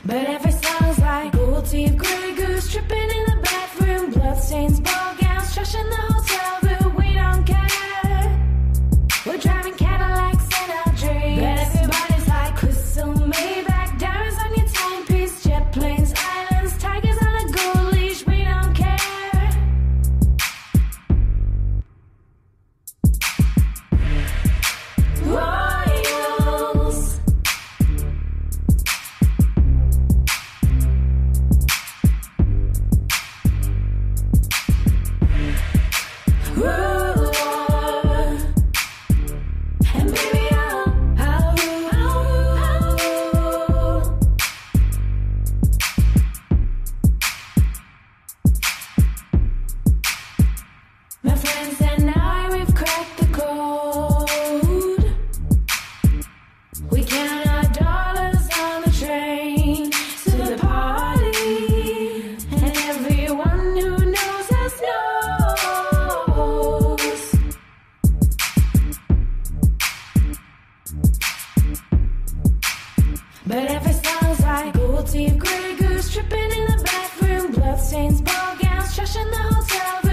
But every song's like gold teeth, Grey Goose, tripping in the bathroom, bloodstains, ball gowns, trash in the hotel room. We don't care. We're driving Cadillacs in our dreams. But everybody's like crystal Maybach, diamonds on your timepiece, jet planes, islands, tigers on a gold leash. We don't care. Royals. And baby, I'll rule. My friends and I, we've cracked the code. We count our dollars on the train to the party, and everyone who knows us knows. But every song's like gold teeth, Grey Goose, tripping in the bathroom, bloodstains, ball gowns, trash in the hotel room.